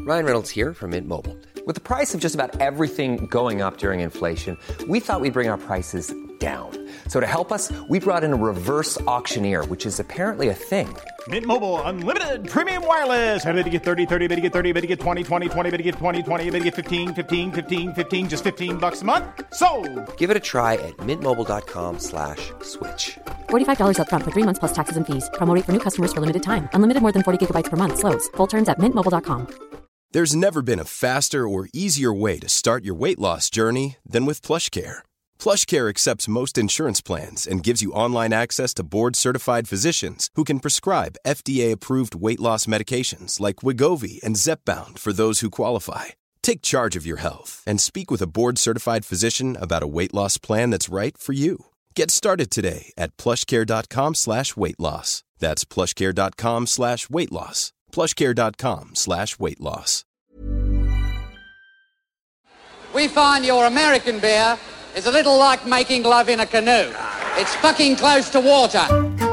Ryan Reynolds here from Mint Mobile. With the price of just about everything going up during inflation, we thought we'd bring our prices down. So to help us, we brought in a reverse auctioneer, which is apparently a thing. Mint Mobile Unlimited Premium Wireless. How to get 30, 30, bit to get 30, bit to get 20, 20, 20, bit to get 20, 20, bit to get 15, 15, 15, 15, just $15 a month? Sold! Give it a try at mintmobile.com/switch. $45 up front for 3 months plus taxes and fees. Promo rate for new customers for limited time. Unlimited more than 40 gigabytes per month. Slows full terms at mintmobile.com. There's never been a faster or easier way to start your weight loss journey than with PlushCare. PlushCare accepts most insurance plans and gives you online access to board-certified physicians who can prescribe FDA-approved weight loss medications like Wegovy and Zepbound for those who qualify. Take charge of your health and speak with a board-certified physician about a weight loss plan that's right for you. Get started today at plushcare.com/weightloss. That's plushcare.com/weightloss. plushcare.com/weightloss. We find your American beer is a little like making love in a canoe. It's fucking close to water.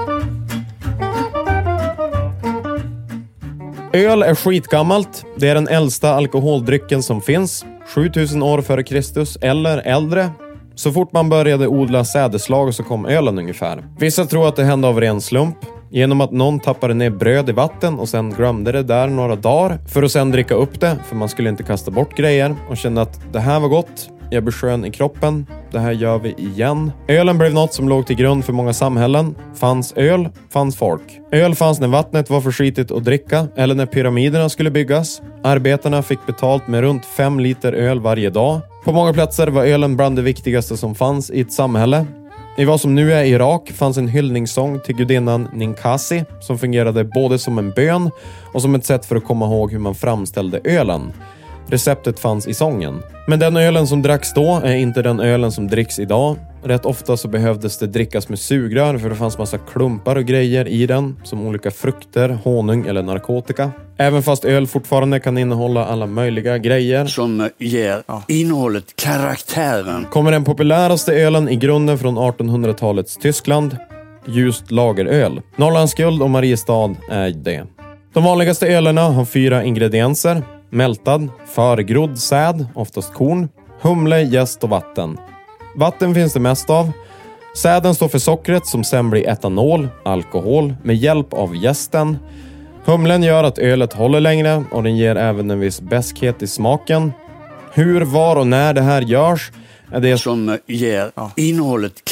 Öl är skitgammalt. Det är den äldsta alkoholdrycken som finns. 7000 år före Kristus eller äldre. Så fort man började odla sädeslag så kom ölen ungefär. Vissa tror att det hände av ren slump. Genom att någon tappade ner bröd i vatten och sen glömde det där några dagar. För att sen dricka upp det, för man skulle inte kasta bort grejer. Och kände att det här var gott. Jag blir skön i kroppen. Det här gör vi igen. Ölen blev något som låg till grund för många samhällen. Fanns öl, fanns folk. Öl fanns när vattnet var för skitigt att dricka eller när pyramiderna skulle byggas. Arbetarna fick betalt med runt 5 liter öl varje dag. På många platser var ölen bland det viktigaste som fanns i ett samhälle. I vad som nu är Irak fanns en hyllningssång till gudinnan Ninkasi som fungerade både som en bön och som ett sätt för att komma ihåg hur man framställde ölen. Receptet fanns i sången. Men den ölen som dracks då är inte den ölen som dricks idag. Rätt ofta så behövdes det drickas med sugrör för det fanns massa klumpar och grejer i den, som olika frukter, honung eller narkotika. Även fast öl fortfarande kan innehålla alla möjliga grejer som ger innehållet, karaktären. Kommer den populäraste ölen i grunden från 1800-talets Tyskland, ljust lageröl. Norrlands Guld och Mariestad är det. De vanligaste ölerna har 4 ingredienser: mältad, förgrodd säd, oftast korn, humle, jäst och vatten. Vatten finns det mest av. Säden står för sockret som sen blir etanol, alkohol, med hjälp av jästen. Humlen gör att ölet håller längre och den ger även en viss bäskhet i smaken. Hur, var och när det här görs är det som ger innehållet,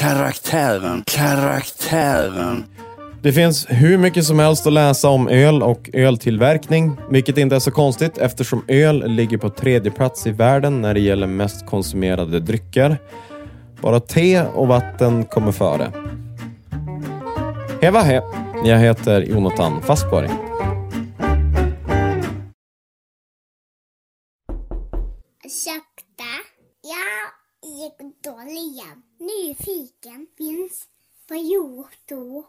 karaktären. Det finns hur mycket som helst att läsa om öl och öltillverkning, vilket inte är så konstigt eftersom öl ligger på 3:e plats i världen när det gäller mest konsumerade drycker. Bara te och vatten kommer före. Heva he, jag heter Jonathan Fastborg. Ursäkta, jag är dålig. Nyfiken finns på YouTube.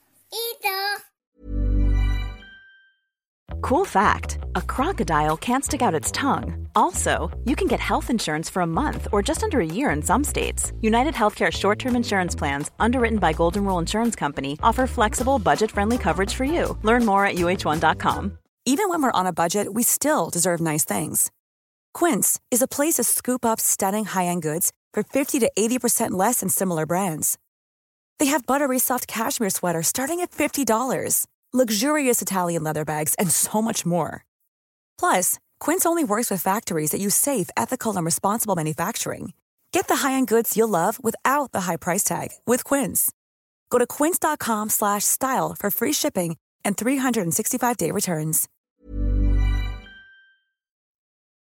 Cool fact, a crocodile can't stick out its tongue. Also, you can get health insurance for a month or just under a year in some states. United Healthcare short-term insurance plans, underwritten by Golden Rule Insurance Company, offer flexible, budget-friendly coverage for you. Learn more at uh1.com. Even when we're on a budget, we still deserve nice things. Quince is a place to scoop up stunning high-end goods for 50 to 80% less than similar brands. They have buttery soft cashmere sweaters starting at $50, luxurious Italian leather bags, and so much more. Plus, Quince only works with factories that use safe, ethical, and responsible manufacturing. Get the high-end goods you'll love without the high price tag with Quince. Go to quince.com/style for free shipping and 365-day returns.